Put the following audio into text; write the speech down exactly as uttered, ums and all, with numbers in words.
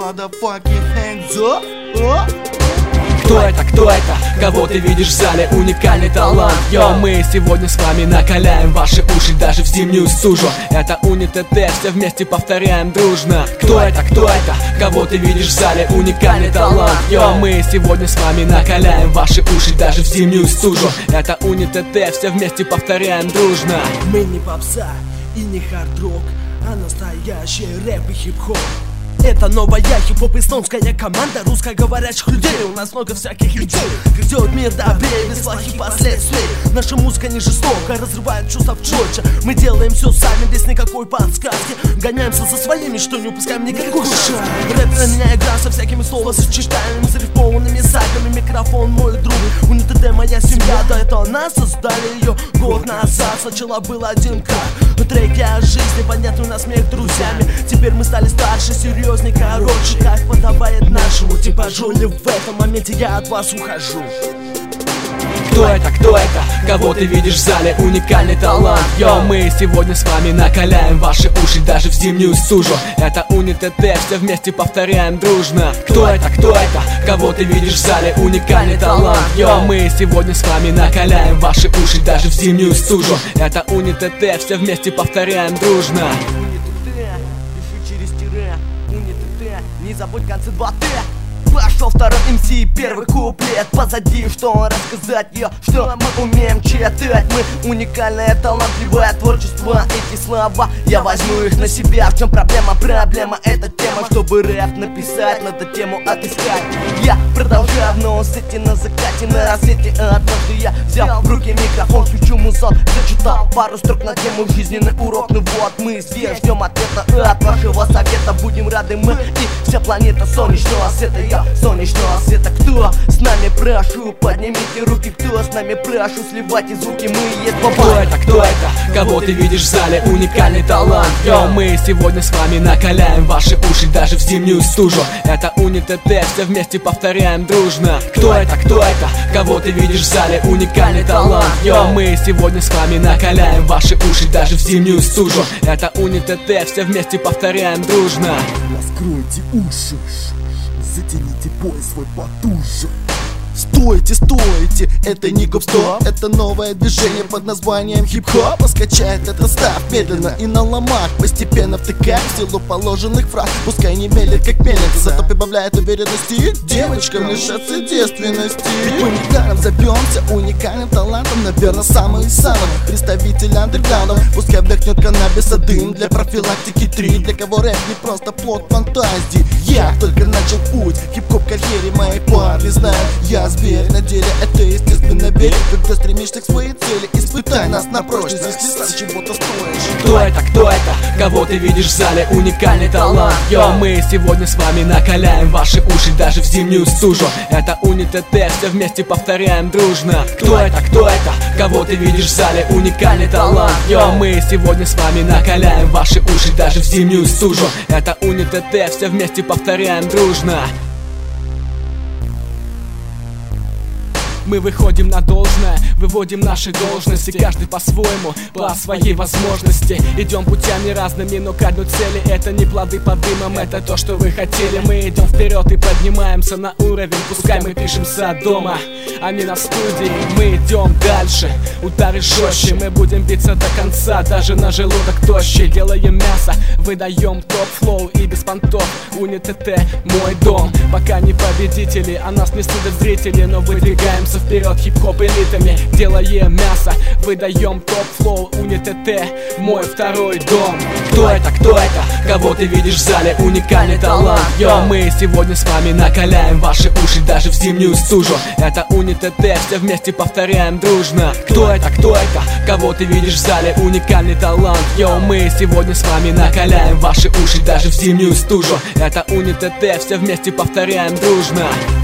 motherfucking hands up. Oh. Кто это, кто это? Кого ты видишь в зале? Уникальный талант. Йо, мы сегодня с вами накаляем ваши уши даже в зимнюю стужу. Это УниТТ, все вместе повторяем дружно. Кто это, кто это? Кого ты видишь в зале? Уникальный талант. Йо, мы сегодня с вами накаляем ваши уши даже в зимнюю стужу. Это УниТТ, все вместе повторяем дружно. Мы не попса и не хард-рок, а настоящий рэп и хип-хоп. Это новая хип-хоп-эстонская команда русскоговорящих людей. У нас много всяких идей. Грядет мир добрее, без плохих последствий. Наша музыка не жестока, разрывает чувства четче. Мы делаем все сами, без никакой подсказки. Гоняемся за своими, что не упускаем никакой шанс. Рэп для меня игра со всякими словосочетаниями, зарифмованными сайтами. Микрофон мой друг, УниТТ моя семья. Да это нас создали ее год назад. Сначала был один кайф, но треки о жизни, понятны у нас смех друзьями. Теперь мы стали старше, серьезно. Короче, как подобает нашему типажу. Ли в этом моменте я от вас ухожу. Кто это, кто это? Кого ты видишь в зале? Уникальный талант. Йо, мы сегодня с вами накаляем ваши уши даже в зимнюю стужу. Это УниТТ, все вместе повторяем дружно. Кто это, кто это? Кого ты видишь в зале? Уникальный талант. Йо, мы сегодня с вами накаляем ваши уши даже в зимнюю стужу. Это УниТТ, все вместе повторяем дружно. Не забудь концы два Т. Пошел второй эм си, первый куплет. Позади, что рассказать, ее, что мы умеем читать. Мы уникальное, талантливое творчество. Эти слова, я возьму их на себя. В чем проблема? Проблема это тема. Чтобы рэп написать, надо тему отыскать. Я продолжаю в ноусете на закате, на рассвете. Однажды я взял в руки микрофон, включу музон, зачитал пару строк на тему жизненный урок. Ну вот, мы здесь ждем ответа от вашего совета. Будем рады мы и вся планета солнечного света. Я солнечного света. Кто с нами, прошу, поднимите руки. Кто с нами, прошу, сливайте звуки. Мы есть баба. Кто это, кто это? Кого ты видишь в зале? Уникальный талант. Йо, мы сегодня с вами накаляем ваши уши даже в зимнюю стужу. Это УниТТ, все вместе повторяем дружно. Кто это, кто это? Кого ты видишь в зале? Уникальный талант. Йо, мы сегодня с вами накаляем ваши уши даже в зимнюю стужу. Это УниТТ, все вместе повторяем дружно. Раскройте уши, затяните пояс свой потуже. Стойте, стойте, это не гоп-стоп, это новое движение под названием хип-хоп. Скачает это став медленно и на ломах, постепенно втыкая в силу положенных фраз. Пускай не мелет как мельница, зато прибавляет уверенности. Девочкам лишатся девственности. Ведь мы недаром зовемся уникальным талантом, наверное, самым самым представитель андерграундов. Пускай вдохнет каннабиса дым для профилактики три. Для кого рэп не просто плод фантазии. Я только начал путь хип-хоп карьере моей, парни знают, я зверь, на деле это естественно верь. Когда стремишься к своей цели, испытай нас на прочность, если сам чего-то стоишь. Кто это, кто это? Кого ты видишь в зале? Уникальный талант. Йо, мы сегодня с вами накаляем ваши уши даже в зимнюю стужу. Это УниТТ, все вместе повторяем дружно. Кто это, кто это? Кого ты видишь в зале? Уникальный талант. Йо, мы сегодня с вами накаляем ваши уши даже в зимнюю стужу. Это УниТТ, все вместе повторяем дружно. Мы выходим на должное, выводим наши должности. Каждый по-своему, по своей возможности. Идем путями разными, но к одной цели. Это не плоды под дымом, это то, что вы хотели. Мы идем вперед и поднимаемся на уровень. Пускай мы пишемся дома, а не на студии. Мы идем дальше, удары жестче. Мы будем биться до конца, даже на желудок тощий. Делаем мясо, выдаем топ-флоу и без понтов. УниТТ, мой дом. Пока не победители, а нас не судят зрители. Но выдвигаемся вперед хип-хоп элитами. Делаем мясо, выдаем топ-флоу. УниТТ, мой второй дом. Кто это, кто это? Кого ты видишь в зале? Уникальный талант. Йо, мы сегодня с вами накаляем ваши уши даже в зимнюю стужу. Это УниТТ, все вместе повторяем дружно. Кто это, кто это? Кого ты видишь в зале? Уникальный талант. Йо, мы сегодня с вами накаляем ваши уши даже в зимнюю стужу. Это УниТТ, все вместе повторяем дружно.